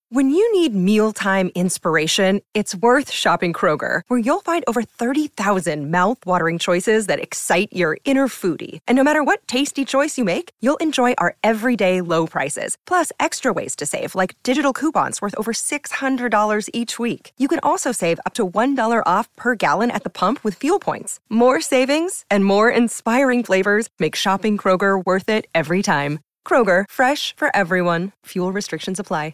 When you need mealtime inspiration, it's worth shopping Kroger, where you'll find over 30,000 mouth-watering choices that excite your inner foodie. And no matter what tasty choice you make, you'll enjoy our everyday low prices, plus extra ways to save, like digital coupons worth over $600 each week. You can also save up to $1 off per gallon at the pump with fuel points. More savings and more inspiring flavors make shopping Kroger worth it every time. Kroger, fresh for everyone. Fuel restrictions apply.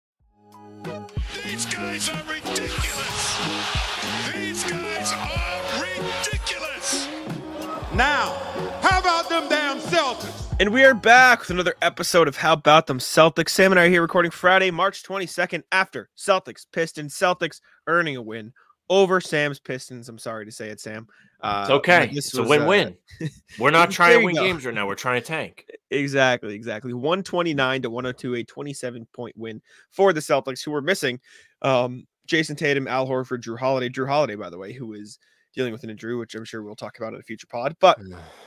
These guys are ridiculous. These guys are ridiculous. Now, how about them damn Celtics? And we are back with another episode of How About Them Celtics. Sam and I are here recording Friday, March 22nd after Celtics, Pistons, Celtics earning a win over Sam's Pistons. I'm sorry to say it, Sam. It's okay. It's a win-win. We're not trying to win games right now. We're trying to tank. Exactly. 129 to 102, a 27-point win for the Celtics, who were missing Jason Tatum, Al Horford, Drew Holiday. Drew Holiday, by the way, who is dealing with an injury, which I'm sure we'll talk about in a future pod. But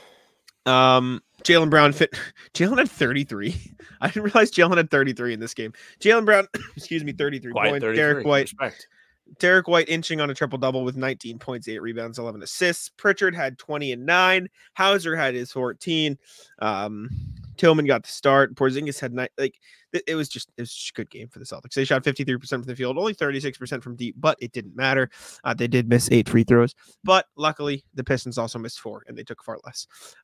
Jaylen Brown Jaylen had 33. I didn't realize Jaylen had 33 in this game. Jaylen Brown, 33 points. 33. Derek White inching on a triple-double with 19 points, 8 rebounds, 11 assists. Pritchard had 20 and 9. Hauser had his 14. Tillman got the start. Porzingis had 9. It was just a good game for the Celtics. They shot 53% from the field, only 36% from deep, but it didn't matter. They did miss 8 free throws, but luckily the Pistons also missed 4, and they took far less.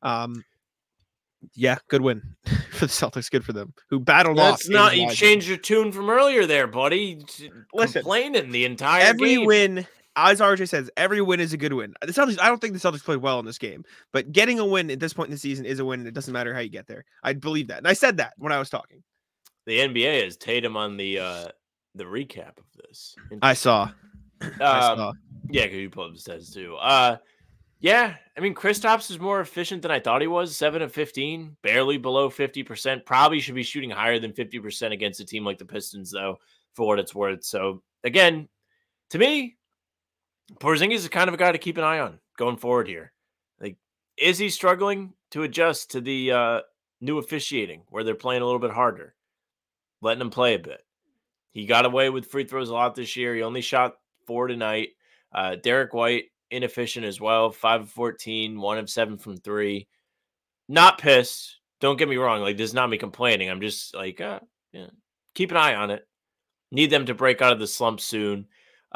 Yeah, good win for the Celtics. Good for them. Who battled off. You changed your tune from earlier there, buddy. Listen, complaining the entire game. Win, as RJ says, every win is a good win. The Celtics. I don't think the Celtics played well in this game, but getting a win at this point in the season is a win. And it doesn't matter how you get there. I believe that, and I said that when I was talking. The NBA is Tatum on the recap of this. I saw. Yeah, because you pulled up the stats too. Yeah, I mean, Kristaps is more efficient than I thought he was. 7 of 15, barely below 50%. Probably should be shooting higher than 50% against a team like the Pistons, though, for what it's worth. So, again, to me, Porzingis is kind of a guy to keep an eye on going forward here. Like, is he struggling to adjust to the new officiating where they're playing a little bit harder, letting him play a bit? He got away with free throws a lot this year. He only shot 4 tonight. Derek White, inefficient as well. 5 of 14, 1 of 7 from 3. Not pissed. Don't get me wrong. Like, this is not me complaining. I'm just like, yeah, keep an eye on it. Need them to break out of the slump soon.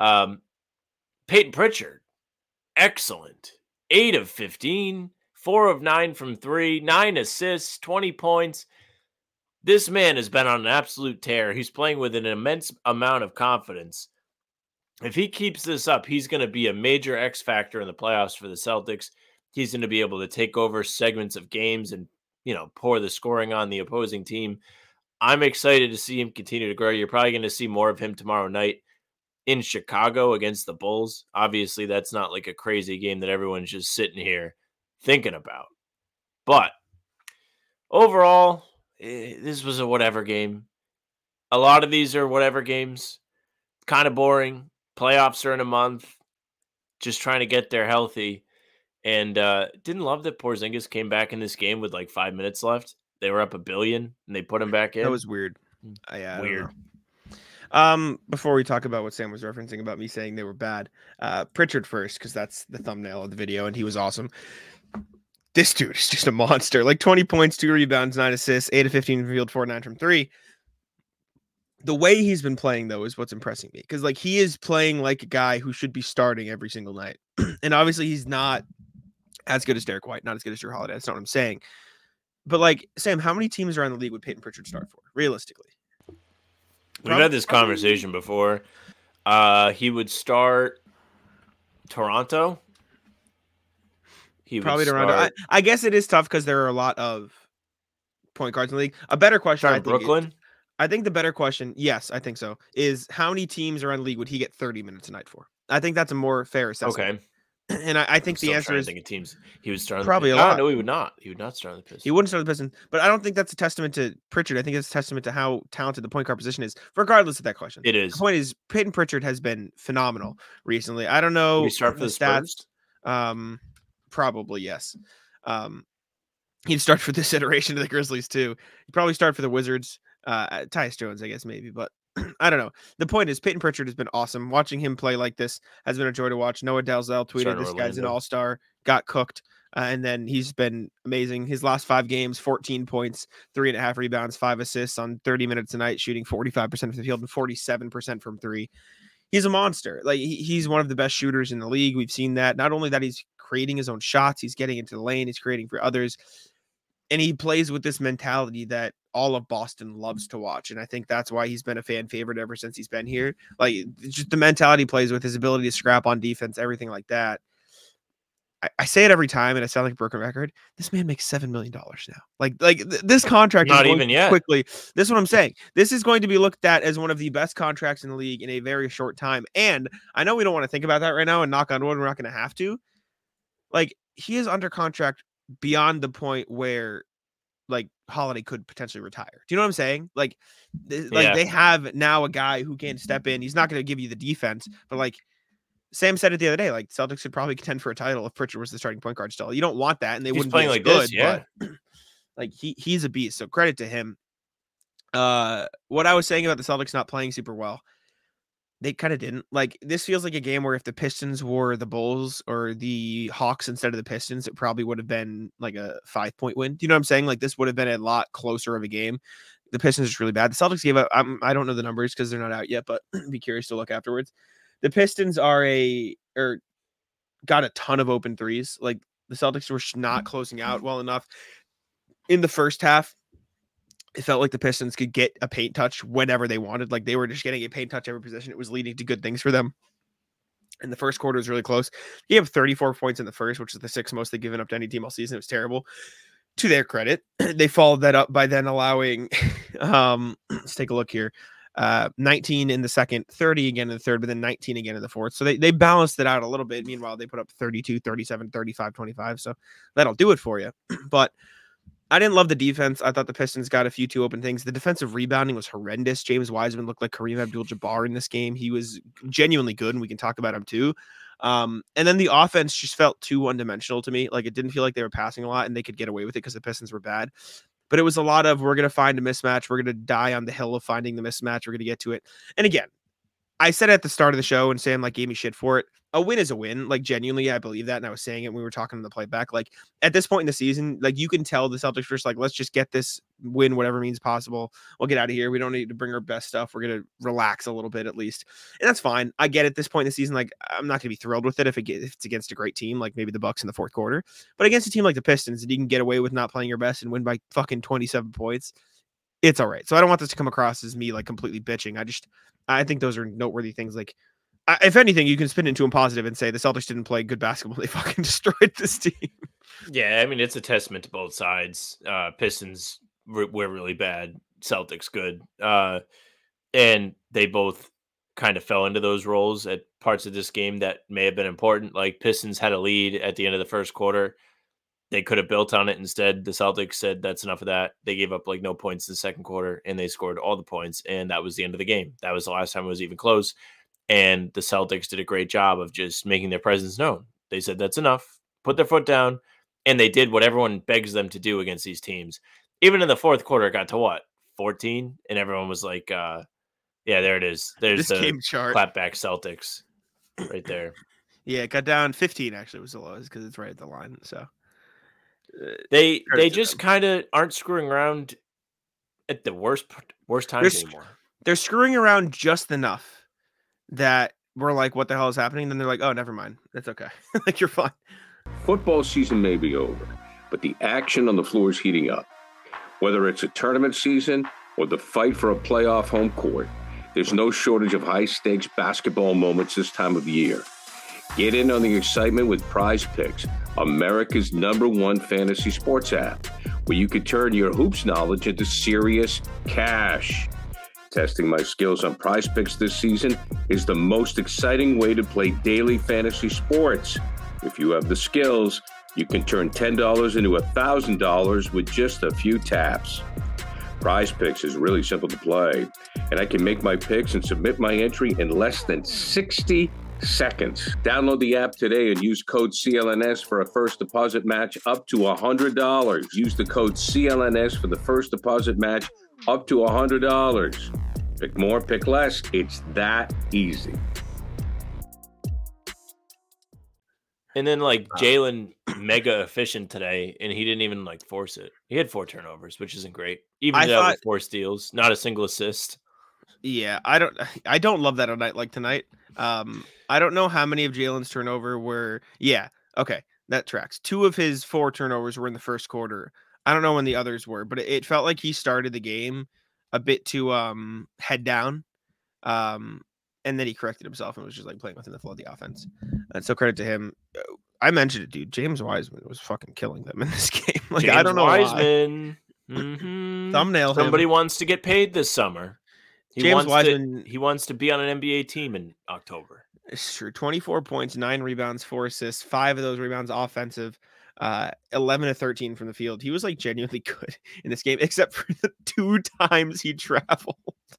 Peyton Pritchard, excellent. 8 of 15, 4 of 9 from 3, 9 assists, 20 points. This man has been on an absolute tear. He's playing with an immense amount of confidence. If he keeps this up, he's going to be a major X factor in the playoffs for the Celtics. He's going to be able to take over segments of games and, pour the scoring on the opposing team. I'm excited to see him continue to grow. You're probably going to see more of him tomorrow night in Chicago against the Bulls. Obviously, that's not like a crazy game that everyone's just sitting here thinking about. But overall, this was a whatever game. A lot of these are whatever games. Kind of boring. Playoffs are in a month. Just trying to get there healthy. And didn't love that Porzingis came back in this game with like 5 minutes left. They were up $1 billion and they put him back in. That was weird. Yeah, weird. Before we talk about what Sam was referencing about me saying they were bad, Pritchard first, because that's the thumbnail of the video, and he was awesome. This dude is just a monster. Like 20 points, 2 rebounds, 9 assists, 8 of 15 from field, 4 of 9 from 3. The way he's been playing, though, is what's impressing me. Because, he is playing like a guy who should be starting every single night. And obviously, he's not as good as Derek White, not as good as Drew Holiday. That's not what I'm saying. But, Sam, how many teams around the league would Peyton Pritchard start for, realistically? We've had this conversation before. He would start Toronto. Probably Toronto. I guess it is tough because there are a lot of point guards in the league. A better question, I think, Brooklyn? I think the better question, yes, I think so, is how many teams around the league would he get 30 minutes a night for? I think that's a more fair assessment. Okay. And I think the answer is think of teams he would start probably a lot. No, he would not. He would not start on the Pistons. He wouldn't start on the Pistons, but I don't think that's a testament to Pritchard. I think it's a testament to how talented the point guard position is, regardless of that question. It is. The point is, Peyton Pritchard has been phenomenal recently. I don't know. We start for the stats. Probably yes. He'd start for this iteration of the Grizzlies too. He'd probably start for the Wizards. Tyus Jones, I guess maybe, but I don't know. The point is Peyton Pritchard has been awesome. Watching him play like this has been a joy to watch. Noah Dalzell tweeted, "This guy's an all-star, got cooked." And then he's been amazing. His last 5 games, 14 points, 3.5 rebounds, 5 assists on 30 minutes a night, shooting 45% of the field and 47% from 3. He's a monster. Like he's one of the best shooters in the league. We've seen that. Not only that, he's creating his own shots. He's getting into the lane. He's creating for others. And he plays with this mentality that all of Boston loves to watch. And I think that's why he's been a fan favorite ever since he's been here. Like just the mentality he plays with, his ability to scrap on defense, everything like that. I say it every time, and I sound like a broken record. This man makes $7 million now. This contract not is even yet quickly. This is what I'm saying. This is going to be looked at as one of the best contracts in the league in a very short time. And I know we don't want to think about that right now, and knock on wood, we're not going to have to. Like he is under contract beyond the point where like Holiday could potentially retire. Do you know what I'm saying? Like they have now a guy who can step in. He's not going to give you the defense, but like Sam said it the other day, like Celtics should probably contend for a title if Pritchard was the starting point guard still. You don't want that, and they wouldn't playing be as like good, this, yeah. But like he's a beast. So credit to him. What I was saying about the Celtics not playing super well, they kind of didn't. Like this feels like a game where if the Pistons were the Bulls or the Hawks instead of the Pistons, it probably would have been like a 5-point win. Do you know what I'm saying? Like this would have been a lot closer of a game. The Pistons are just really bad. The Celtics gave up. I don't know the numbers because they're not out yet, but be curious to look afterwards. The Pistons got a ton of open threes. Like the Celtics were not closing out well enough in the first half. It felt like the Pistons could get a paint touch whenever they wanted. Like they were just getting a paint touch every possession. It was leading to good things for them. And the first quarter was really close. He had 34 points in the first, which is the 6th most they've given up to any team all season. It was terrible. To their credit, they followed that up by then allowing, let's take a look here. 19 in the second, 30 again in the third, but then 19 again in the fourth. So they balanced it out a little bit. Meanwhile, they put up 32, 37, 35, 25. So that'll do it for you. But I didn't love the defense. I thought the Pistons got a few too open things. The defensive rebounding was horrendous. James Wiseman looked like Kareem Abdul-Jabbar in this game. He was genuinely good, and we can talk about him too. And then the offense just felt too one-dimensional to me. Like it didn't feel like they were passing a lot, and they could get away with it because the Pistons were bad. But it was a lot of, we're going to find a mismatch. We're going to die on the hill of finding the mismatch. We're going to get to it. And again, I said at the start of the show, and Sam like gave me shit for it. A win is a win. Like genuinely, I believe that. And I was saying it when we were talking in the playback. Like at this point in the season, like you can tell the Celtics first, like, let's just get this win, whatever means possible. We'll get out of here. We don't need to bring our best stuff. We're going to relax a little bit at least. And that's fine. I get it at this point in the season. Like I'm not going to be thrilled with it if it's against a great team, like maybe the Bucks in the fourth quarter, but against a team like the Pistons, and you can get away with not playing your best and win by fucking 27 points. It's all right. So I don't want this to come across as me like completely bitching. I think those are noteworthy things. Like, if anything, you can spin into a positive and say the Celtics didn't play good basketball. They fucking destroyed this team. Yeah, I mean, it's a testament to both sides. Pistons were really bad. Celtics good. And they both kind of fell into those roles at parts of this game that may have been important. Like Pistons had a lead at the end of the first quarter. They could have built on it. Instead, the Celtics said, that's enough of that. They gave up like no points in the second quarter, and they scored all the points. And that was the end of the game. That was the last time it was even close. And the Celtics did a great job of just making their presence known. They said, that's enough. Put their foot down. And they did what everyone begs them to do against these teams. Even in the fourth quarter, it got to what? 14? And everyone was like, yeah, there it is. There's the game chart. Clapback Celtics right there. Yeah, it got down 15 actually was the lowest because it's right at the line. So they just kind of aren't screwing around at the worst times anymore. They're screwing around just enough that we're like, what the hell is happening? Then they're like, oh, never mind. That's okay. Like, you're fine. Football season may be over, but the action on the floor is heating up. Whether it's a tournament season or the fight for a playoff home court, there's no shortage of high-stakes basketball moments this time of year. Get in on the excitement with Prize Picks, America's #1 fantasy sports app, where you can turn your hoops knowledge into serious cash. Testing my skills on Prize Picks this season is the most exciting way to play daily fantasy sports. If you have the skills, you can turn $10 into $1,000 with just a few taps. Prize Picks is really simple to play, and I can make my picks and submit my entry in less than 60 seconds. Download the app today and use code CLNS for a first deposit match up to $100. Use the code CLNS for the first deposit match up to $100. Pick more, pick less. It's that easy. And then Jalen mega efficient today, and he didn't even force it. He had 4 turnovers, which isn't great. Even with 4 steals, not a single assist. Yeah, I don't love that on a night like tonight. I don't know how many of Jalen's turnover were. Yeah, okay, that tracks. 2 of his 4 turnovers were in the first quarter. I don't know when the others were, but it felt like he started the game a bit too head down. And then he corrected himself and was just playing within the flow of the offense. And so credit to him. I mentioned it, dude. James Wiseman was fucking killing them in this game. I don't know Wiseman. Mm-hmm. Thumbnail Somebody him. wants to get paid this summer. He wants to be on an NBA team in October. It's true. 24 points, 9 rebounds, 4 assists, 5 of those rebounds offensive, 11 of 13 from the field. He was genuinely good in this game, except for the 2 times he traveled.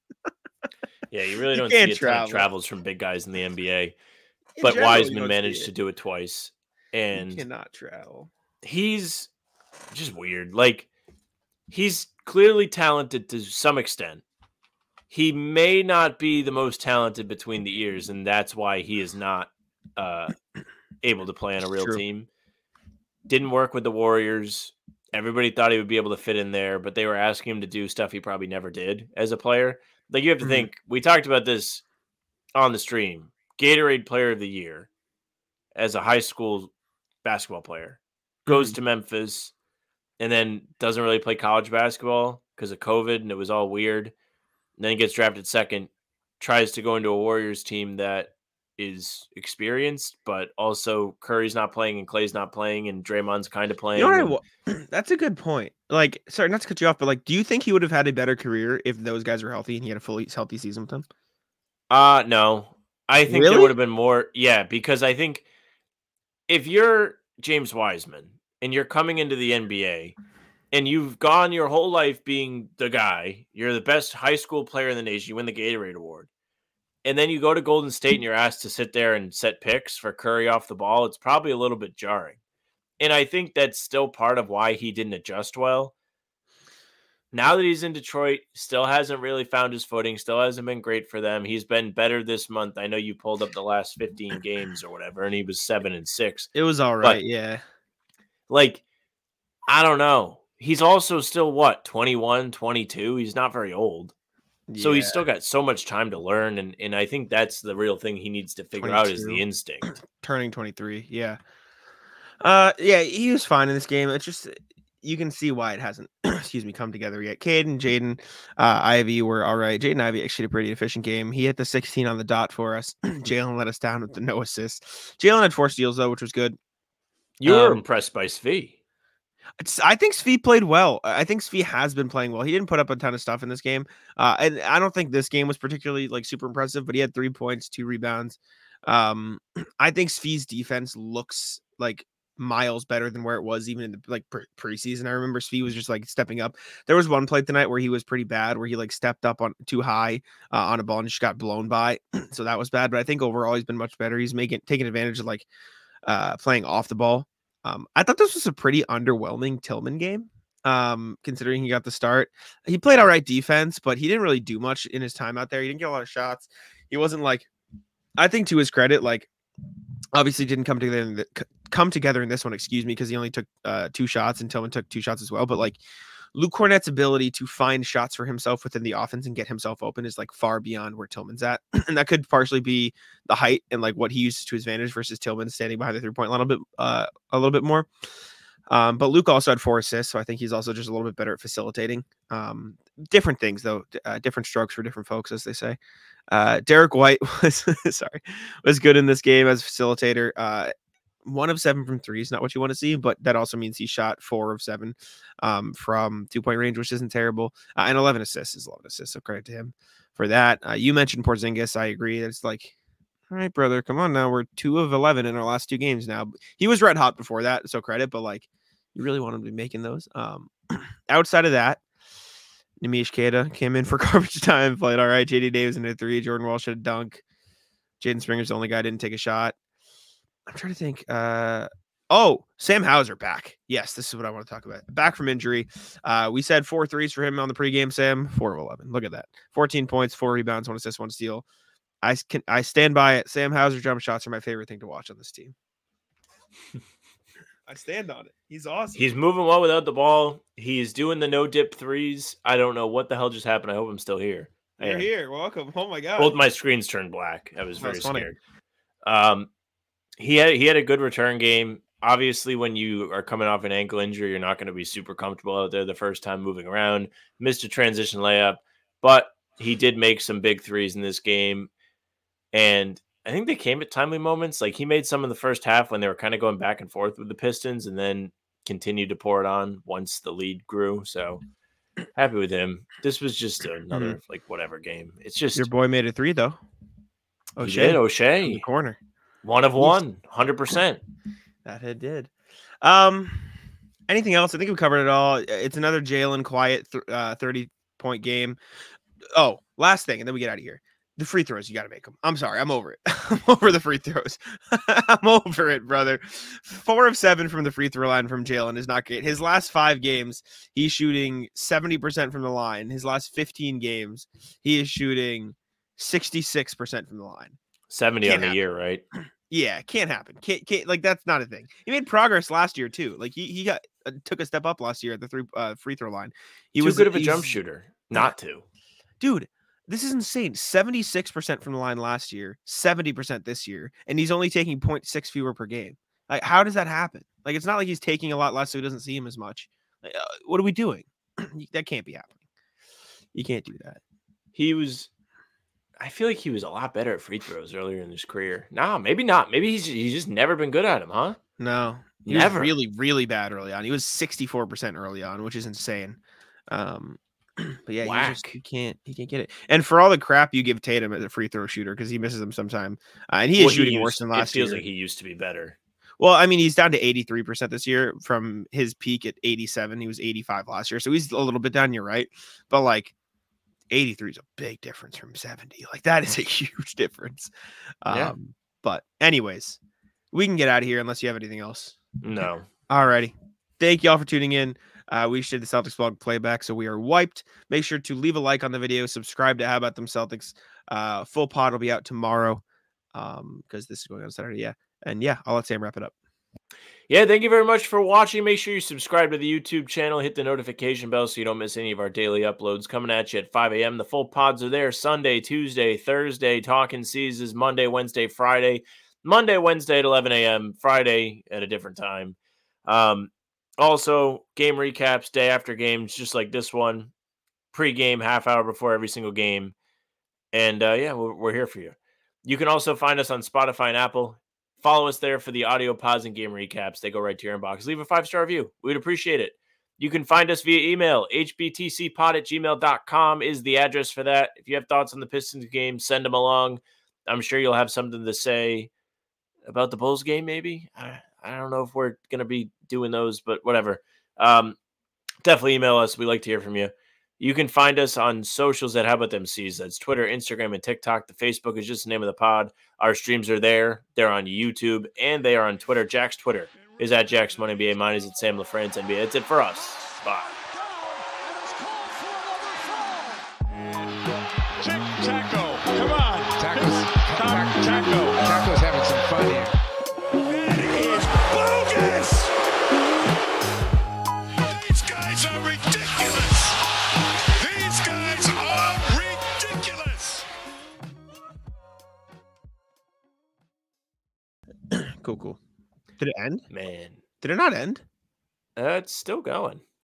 Yeah, you really don't see a ton of travels from big guys in the NBA. But Wiseman managed to do it twice. And he cannot travel. He's just weird. He's clearly talented to some extent. He may not be the most talented between the ears, and that's why he is not able to play on a real team. Didn't work with the Warriors. Everybody thought he would be able to fit in there, but they were asking him to do stuff he probably never did as a player. You have to think, we talked about this on the stream. Gatorade Player of the Year as a high school basketball player goes to Memphis and then doesn't really play college basketball because of COVID and it was all weird. And then he gets drafted second, tries to go into a Warriors team that is experienced, but also Curry's not playing and Clay's not playing and Draymond's kind of playing. You know that's a good point. Sorry, not to cut you off, but do you think he would have had a better career if those guys were healthy and he had a fully healthy season with them? No. I think there would have been more. Yeah, because I think if you're James Wiseman and you're coming into the NBA and you've gone your whole life being the guy, you're the best high school player in the nation, you win the Gatorade Award, and then you go to Golden State and you're asked to sit there and set picks for Curry off the ball, it's probably a little bit jarring. And I think that's still part of why he didn't adjust well. Now that he's in Detroit, still hasn't really found his footing, still hasn't been great for them. He's been better this month. I know you pulled up the last 15 games or whatever, and he was 7-6. It was all right, yeah. I don't know. He's also still, 21, 22? He's not very old. Yeah. So he's still got so much time to learn, and I think that's the real thing he needs to figure out is the instinct. Turning 23, yeah. Yeah, he was fine in this game. It's just you can see why it hasn't come together yet. Caden, Jaden, Ivy were all right. Jaden Ivy actually had a pretty efficient game. He hit the 16 on the dot for us. Jalen let us down with the no assists. Jalen had 4 steals, though, which was good. You were impressed by Svi. I think Svi played well. I think Svi has been playing well. He didn't put up a ton of stuff in this game. And I don't think this game was particularly super impressive, but he had 3 points, 2 rebounds. I think Svi's defense looks miles better than where it was even in the preseason. I remember Svi was just stepping up. There was one play tonight where he was pretty bad, where he stepped up on too high on a ball and just got blown by. So that was bad. But I think overall he's been much better. He's taking advantage of playing off the ball. I thought this was a pretty underwhelming Tillman game. Considering he got the start. He played all right defense, but he didn't really do much in his time out there. He didn't get a lot of shots. He wasn't I think to his credit, obviously didn't come together in this one, because he only took 2 shots and Tillman took 2 shots as well. But Luke Cornett's ability to find shots for himself within the offense and get himself open is far beyond where Tillman's at. And that could partially be the height and what he uses to his advantage versus Tillman standing behind the 3-point line a little bit more. But Luke also had 4 assists, so I think he's also just a little bit better at facilitating. Different things though, different strokes for different folks, as they say. Derek White was good in this game as a facilitator. 1 of 7 from 3 is not what you want to see, but that also means he shot 4 of 7 from 2-point range, which isn't terrible. And 11 assists is 11 assists, so credit to him for that. You mentioned Porzingis. I agree. It's all right, brother, come on now. We're 2 of 11 in our last 2 games now. He was red hot before that, so credit, but you really want him to be making those. Outside of that, Nimish Queta came in for garbage time, played all right. JD Davis into 3, Jordan Walsh had a dunk. Jaden Springer's the only guy who didn't take a shot. I'm trying to think. Oh, Sam Hauser back. Yes, this is what I want to talk about. Back from injury. We said 4 threes for him on the pregame, Sam. 4 of 11. Look at that. 14 points, 4 rebounds, 1 assist, 1 steal. I stand by it. Sam Hauser jump shots are my favorite thing to watch on this team. I stand on it. He's awesome. He's moving well without the ball. He's doing the no-dip threes. I don't know what the hell just happened. I hope I'm still here. You're here. Welcome. Oh, my God. Both my screens turned black. I was very funny. scared. He had a good return game. Obviously, when you are coming off an ankle injury, you're not going to be super comfortable out there the first time moving around. Missed a transition layup, but he did make some big threes in this game. And I think they came at timely moments. Like, he made some in the first half when they were kind of going back and forth with the Pistons, and then continued to pour it on once the lead grew. So happy with him. This was just another whatever game. It's just your boy made a 3 though. O'Shea in the corner. 1 of 1, 100%. That it did. Anything else? I think we covered it all. It's another Jalen quiet 30-point game. Oh, last thing, and then we get out of here. The free throws, you got to make them. I'm sorry. I'm over it. I'm over the free throws. I'm over it, brother. 4 of 7 from the free throw line from Jalen is not great. His last 5 games, he's shooting 70% from the line. His last 15 games, he is shooting 66% from the line. 70 Can't on the happen. year, right? Yeah, can't happen. Can't like that's not a thing. He made progress last year too. Like he got took a step up last year at the free throw line. He was good of a jump shooter, not to. Dude, this is insane. 76% from the line last year, 70% this year, and he's only taking 0.6 fewer per game. Like, how does that happen? Like, it's not like he's taking a lot less, so he doesn't see him as much. Like, what are we doing? That can't be happening. You can't do that. I feel like he was a lot better at free throws earlier in his career. No, maybe not. Maybe he's just never been good at them, huh? No, he was really, really bad early on. He was 64% early on, which is insane. But yeah, he can't get it. And for all the crap you give Tatum as a free throw shooter, because he misses them sometime, and he is shooting worse than last year. It feels like he used to be better. Well, I mean, he's down to 83% this year from his peak at 87. He was 85 last year, so he's a little bit down. You're right, but like 83 is a big difference from 70. Like, that is a huge difference. Yeah. But anyways, we can get out of here unless you have anything else. No. Alrighty. Thank y'all for tuning in. We just did the Celtics vlog playback, so we are wiped. Make sure to leave a like on the video, subscribe to How About Them Celtics. Full pod will be out tomorrow because this is going on Saturday. Yeah. And yeah, I'll let Sam wrap it up. Yeah, thank you very much for watching. Make sure you subscribe to the YouTube channel. Hit the notification bell so you don't miss any of our daily uploads coming at you at 5 a.m. The full pods are there Sunday, Tuesday, Thursday, Talking Seasons, Monday, Wednesday, Friday. Monday, Wednesday at 11 a.m., Friday at a different time. Also, game recaps, day after games, just like this one. Pre-game, half hour before every single game. And yeah, we're here for you. You can also find us on Spotify and Apple. Follow us there for the audio pods and game recaps. They go right to your inbox. Leave a 5-star review. We'd appreciate it. You can find us via email. hbtcpod@gmail.com is the address for that. If you have thoughts on the Pistons game, send them along. I'm sure you'll have something to say about the Bulls game, maybe. I don't know if we're going to be doing those, but whatever. Definitely email us. We like to hear from you. You can find us on socials at How About Them C's. That's Twitter, Instagram, and TikTok. The Facebook is just the name of the pod. Our streams are there. They're on YouTube, and they are on Twitter. Jack's Twitter is at Jack's Money NBA. Mine is at Sam LaFrance NBA. That's it for us. Bye. Taco, come on. Taco's having some fun here. That is bogus. These guys are ridiculous. These guys are ridiculous. Cool. Did it end? Man. Did it not end? It's still going.